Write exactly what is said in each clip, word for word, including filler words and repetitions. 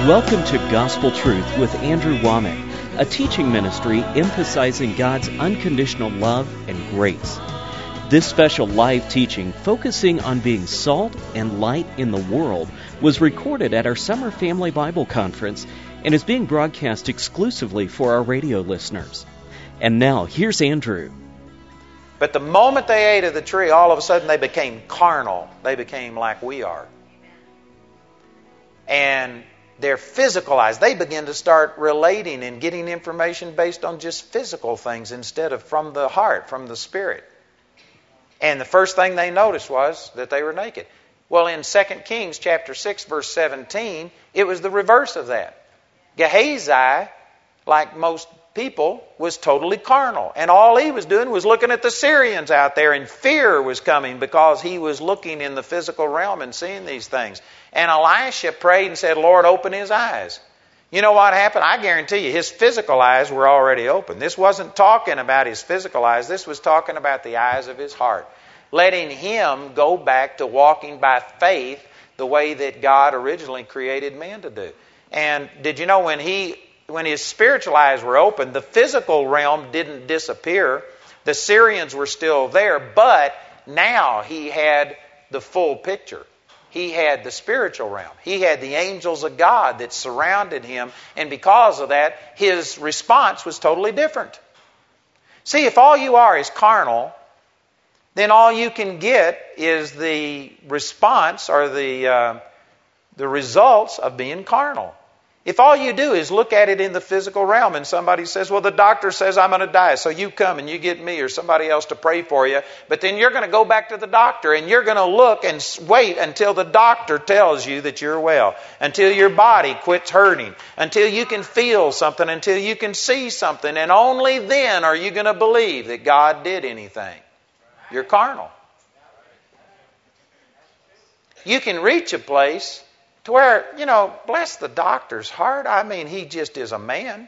Welcome to Gospel Truth with Andrew Womack, a teaching ministry emphasizing God's unconditional love and grace. This special live teaching, focusing on being salt and light in the world, was recorded at our Summer Family Bible Conference and is being broadcast exclusively for our radio listeners. And now, here's Andrew. But the moment they ate of the tree, all of a sudden they became carnal. They became like we are. And their physical eyes, they begin to start relating and getting information based on just physical things instead of from the heart, from the spirit. And the first thing they noticed was that they were naked. Well, in Second Kings chapter six, verse seventeen, it was the reverse of that. Gehazi, like most people, was totally carnal. And all he was doing was looking at the Syrians out there, and fear was coming because he was looking in the physical realm and seeing these things. And Elisha prayed and said, Lord, open his eyes. You know what happened? I guarantee you, his physical eyes were already open. This wasn't talking about his physical eyes. This was talking about the eyes of his heart. Letting him go back to walking by faith the way that God originally created man to do. And did you know when he, when his spiritual eyes were open, the physical realm didn't disappear. The Syrians were still there, but now he had the full picture. He had the spiritual realm. He had the angels of God that surrounded him, and because of that, his response was totally different. See, if all you are is carnal, then all you can get is the response or the uh, the results of being carnal. If all you do is look at it in the physical realm and somebody says, well, the doctor says I'm going to die, so you come and you get me or somebody else to pray for you, but then you're going to go back to the doctor and you're going to look and wait until the doctor tells you that you're well, until your body quits hurting, until you can feel something, until you can see something, and only then are you going to believe that God did anything. You're carnal. You can reach a place to where, you know, bless the doctor's heart. I mean, he just is a man.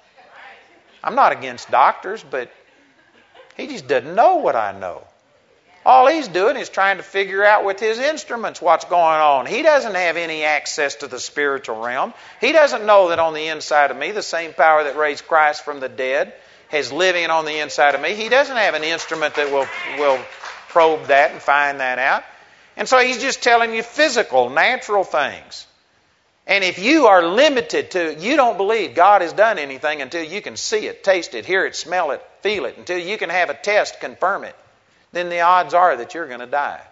I'm not against doctors, but he just doesn't know what I know. All he's doing is trying to figure out with his instruments what's going on. He doesn't have any access to the spiritual realm. He doesn't know that on the inside of me, the same power that raised Christ from the dead is living on the inside of me. He doesn't have an instrument that will, will probe that and find that out. And so he's just telling you physical, natural things. And if you are limited to, you don't believe God has done anything until you can see it, taste it, hear it, smell it, feel it, until you can have a test confirm it, then the odds are that you're going to die.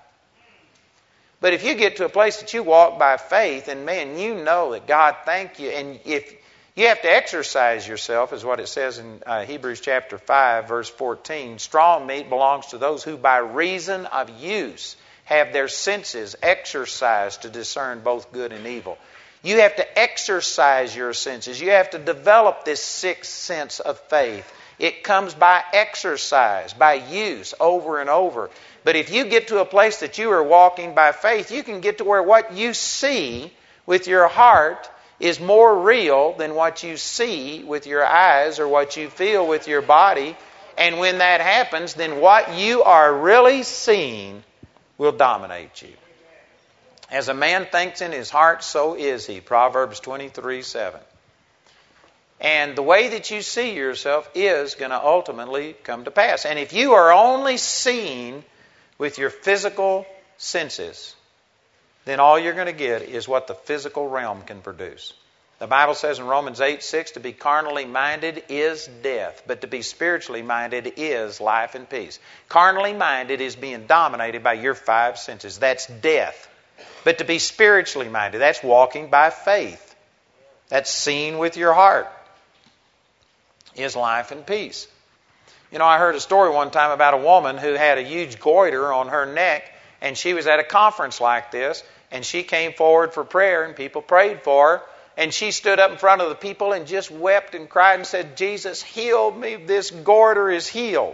But if you get to a place that you walk by faith, and man, you know that God thank you, and if you have to exercise yourself, is what it says in uh, Hebrews chapter five, verse fourteen. Strong meat belongs to those who by reason of use have their senses exercised to discern both good and evil. You have to exercise your senses. You have to develop this sixth sense of faith. It comes by exercise, by use, over and over. But if you get to a place that you are walking by faith, you can get to where what you see with your heart is more real than what you see with your eyes or what you feel with your body. And when that happens, then what you are really seeing will dominate you. As a man thinks in his heart, so is he. Proverbs twenty-three seven. And the way that you see yourself is going to ultimately come to pass. And if you are only seeing with your physical senses, then all you're going to get is what the physical realm can produce. The Bible says in Romans eight six, to be carnally minded is death, but to be spiritually minded is life and peace. Carnally minded is being dominated by your five senses. That's death. But to be spiritually minded, that's walking by faith. That's seeing with your heart, is life and peace. You know, I heard a story one time about a woman who had a huge goiter on her neck, and she was at a conference like this, and she came forward for prayer, and people prayed for her. And she stood up in front of the people and just wept and cried and said, Jesus healed me. This goiter is healed.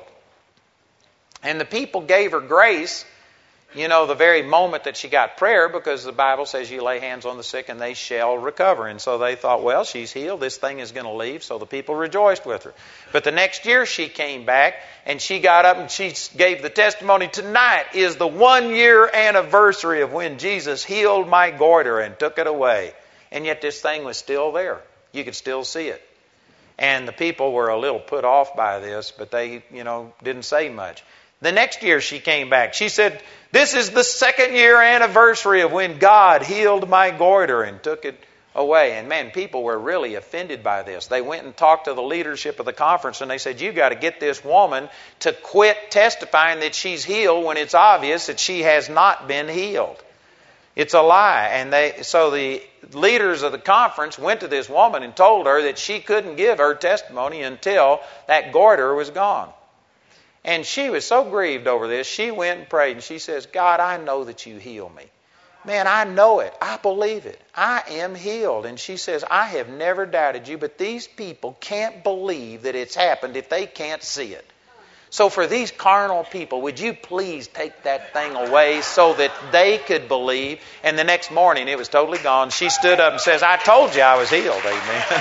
And the people gave her grace, you know, the very moment that she got prayer, because the Bible says you lay hands on the sick and they shall recover. And so they thought, well, she's healed. This thing is going to leave. So the people rejoiced with her. But the next year she came back and she got up and she gave the testimony, tonight is the one year anniversary of when Jesus healed my goiter and took it away. And yet this thing was still there. You could still see it. And the people were a little put off by this, but they, you know, didn't say much. The next year she came back. She said, this is the second year anniversary of when God healed my goiter and took it away. And man, people were really offended by this. They went and talked to the leadership of the conference and they said, you got to get this woman to quit testifying that she's healed when it's obvious that she has not been healed. It's a lie. And they, so the leaders of the conference went to this woman and told her that she couldn't give her testimony until that goiter was gone. And she was so grieved over this, she went and prayed and she says, God, I know that you heal me. Man, I know it. I believe it. I am healed. And she says, I have never doubted you, but these people can't believe that it's happened if they can't see it. So for these carnal people, would you please take that thing away so that they could believe? And the next morning it was totally gone. She stood up and says, I told you I was healed. Amen.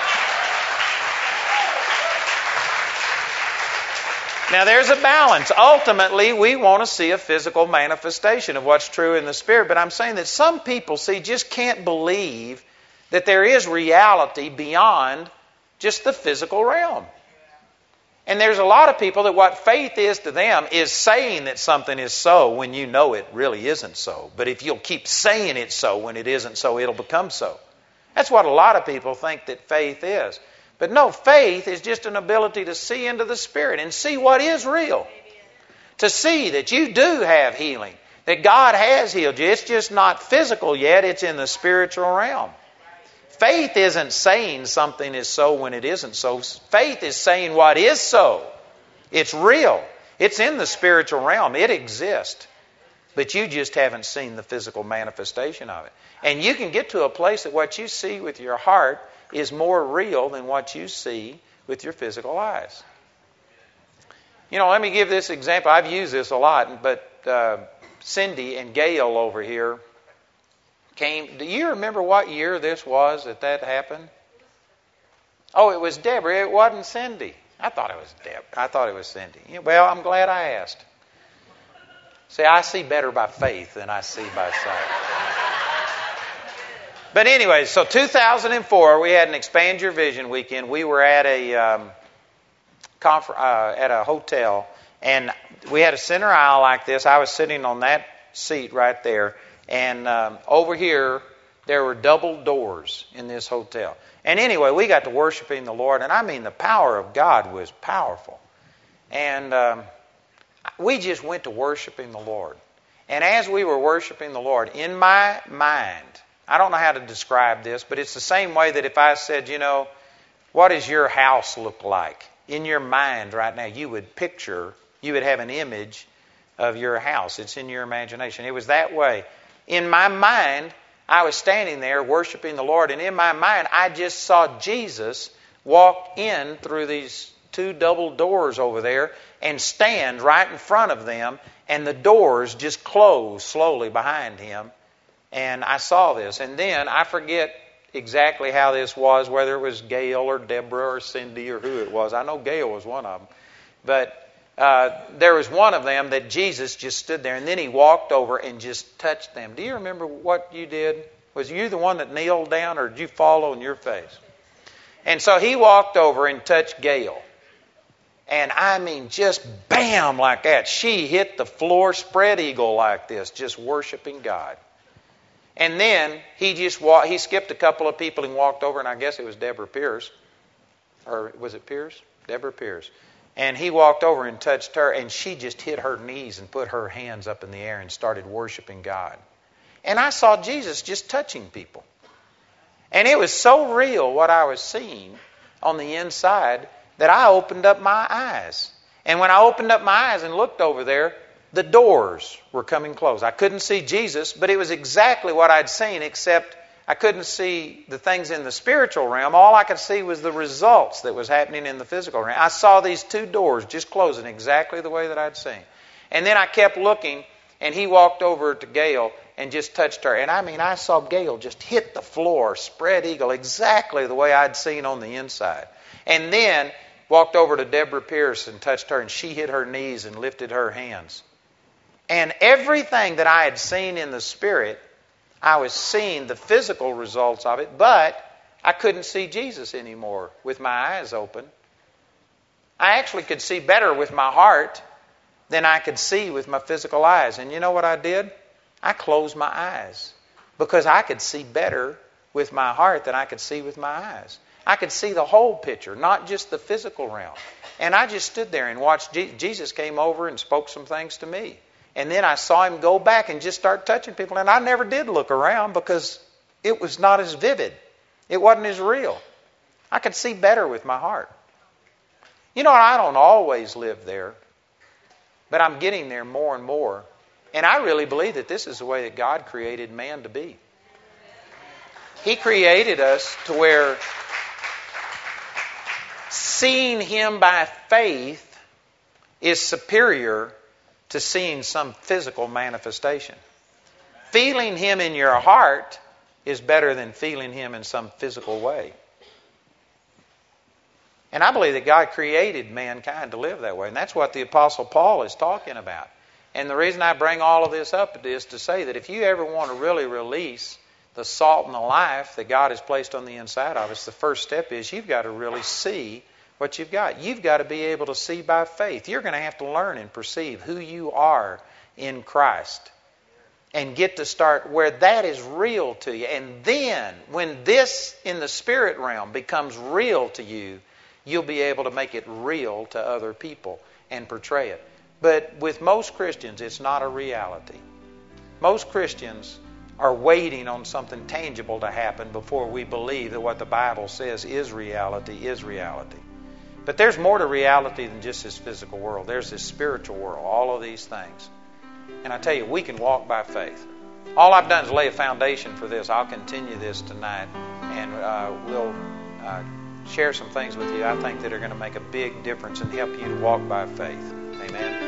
Now there's a balance. Ultimately, we want to see a physical manifestation of what's true in the Spirit. But I'm saying that some people, see, just can't believe that there is reality beyond just the physical realm. And there's a lot of people that what faith is to them is saying that something is so when you know it really isn't so. But if you'll keep saying it's so when it isn't so, it'll become so. That's what a lot of people think that faith is. But no, faith is just an ability to see into the Spirit and see what is real. To see that you do have healing, that God has healed you. It's just not physical yet, it's in the spiritual realm. Faith isn't saying something is so when it isn't so. Faith is saying what is so. It's real. It's in the spiritual realm. It exists. But you just haven't seen the physical manifestation of it. And you can get to a place that what you see with your heart is more real than what you see with your physical eyes. You know, let me give this example. I've used this a lot, but uh, Cindy and Gail over here came. Do you remember what year this was that that happened? Oh, it was Deborah. It wasn't Cindy. I thought it was Deborah. I thought it was Cindy. Well, I'm glad I asked. See, I see better by faith than I see by sight. But anyway, so two thousand four, we had an Expand Your Vision weekend. We were at a um, confer- uh, at a hotel, and we had a center aisle like this. I was sitting on that seat right there, and um, over here there were double doors in this hotel. And anyway, we got to worshiping the Lord, and I mean the power of God was powerful. And um, we just went to worshiping the Lord. And as we were worshiping the Lord, in my mind, I don't know how to describe this, but it's the same way that if I said, you know, what does your house look like? In your mind right now, you would picture, you would have an image of your house. It's in your imagination. It was that way. In my mind, I was standing there worshiping the Lord, and in my mind, I just saw Jesus walk in through these two double doors over there and stand right in front of them, and the doors just closed slowly behind him. And I saw this. And then I forget exactly how this was, whether it was Gail or Deborah or Cindy or who it was. I know Gail was one of them. But uh, there was one of them that Jesus just stood there, and then he walked over and just touched them. Do you remember what you did? Was you the one that kneeled down, or did you fall on your face? And so he walked over and touched Gail. And I mean, just bam, like that. She hit the floor, spread eagle like this, just worshiping God. And then he just walked, he skipped a couple of people and walked over, and I guess it was Deborah Pierce. Or was it Pierce? Deborah Pierce. And he walked over and touched her, and she just hit her knees and put her hands up in the air and started worshiping God. And I saw Jesus just touching people. And it was so real what I was seeing on the inside that I opened up my eyes. And when I opened up my eyes and looked over there, the doors were coming close. I couldn't see Jesus, but it was exactly what I'd seen, except I couldn't see the things in the spiritual realm. All I could see was the results that was happening in the physical realm. I saw these two doors just closing exactly the way that I'd seen. And then I kept looking, and he walked over to Gail and just touched her. And I mean, I saw Gail just hit the floor, spread eagle, exactly the way I'd seen on the inside. And then walked over to Deborah Pierce and touched her, and she hit her knees and lifted her hands. And everything that I had seen in the Spirit, I was seeing the physical results of it, but I couldn't see Jesus anymore with my eyes open. I actually could see better with my heart than I could see with my physical eyes. And you know what I did? I closed my eyes because I could see better with my heart than I could see with my eyes. I could see the whole picture, not just the physical realm. And I just stood there and watched. Je- Jesus came over and spoke some things to me. And then I saw him go back and just start touching people. And I never did look around because it was not as vivid. It wasn't as real. I could see better with my heart. You know, I don't always live there, but I'm getting there more and more. And I really believe that this is the way that God created man to be. He created us to where seeing him by faith is superior to seeing some physical manifestation. Feeling him in your heart is better than feeling him in some physical way. And I believe that God created mankind to live that way. And that's what the Apostle Paul is talking about. And the reason I bring all of this up is to say that if you ever want to really release the salt and the life that God has placed on the inside of us, the first step is you've got to really see what you've got. You've got to be able to see by faith. You're going to have to learn and perceive who you are in Christ and get to start where that is real to you. And then when this in the spirit realm becomes real to you, you'll be able to make it real to other people and portray it. But with most Christians, it's not a reality. Most Christians are waiting on something tangible to happen before we believe that what the Bible says is reality is reality. But there's more to reality than just this physical world. There's this spiritual world, all of these things. And I tell you, we can walk by faith. All I've done is lay a foundation for this. I'll continue this tonight, and uh, we'll uh, share some things with you I think that are going to make a big difference and help you to walk by faith. Amen.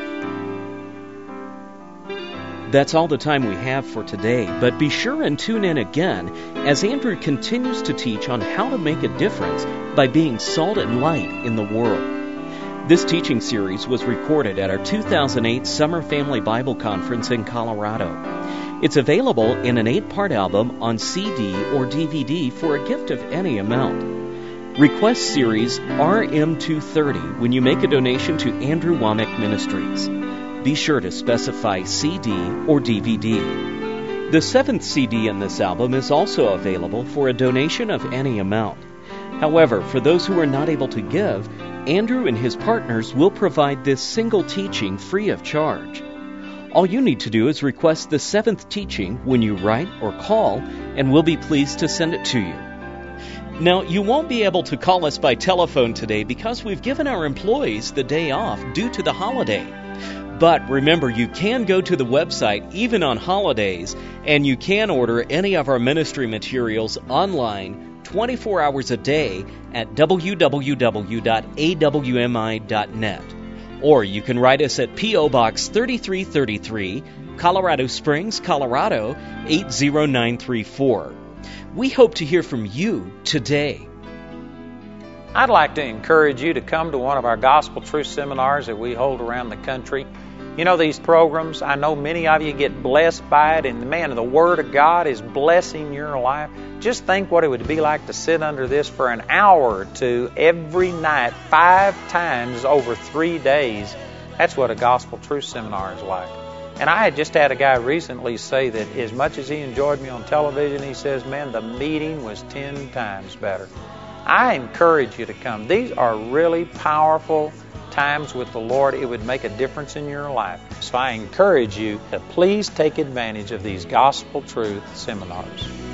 That's all the time we have for today, but be sure and tune in again as Andrew continues to teach on how to make a difference by being salt and light in the world. This teaching series was recorded at our two thousand eight Summer Family Bible Conference in Colorado. It's available in an eight-part album on C D or D V D for a gift of any amount. Request series R M two thirty when you make a donation to Andrew Wommack Ministries. Be sure to specify C D or D V D. The seventh C D in this album is also available for a donation of any amount. However, for those who are not able to give, Andrew and his partners will provide this single teaching free of charge. All you need to do is request the seventh teaching when you write or call, and we'll be pleased to send it to you. Now, you won't be able to call us by telephone today because we've given our employees the day off due to the holiday. But remember, you can go to the website even on holidays, and you can order any of our ministry materials online twenty-four hours a day at w w w dot a w m i dot net. Or you can write us at P O Box thirty-three thirty-three, Colorado Springs, Colorado eight zero nine three four. We hope to hear from you today. I'd like to encourage you to come to one of our Gospel Truth seminars that we hold around the country. You know, these programs, I know many of you get blessed by it, and man, the Word of God is blessing your life. Just think what it would be like to sit under this for an hour or two every night, five times over three days. That's what a Gospel Truth seminar is like. And I had just had a guy recently say that as much as he enjoyed me on television, he says, man, the meeting was ten times better. I encourage you to come. These are really powerful times with the Lord. It would make a difference in your life. So I encourage you to please take advantage of these Gospel Truth seminars.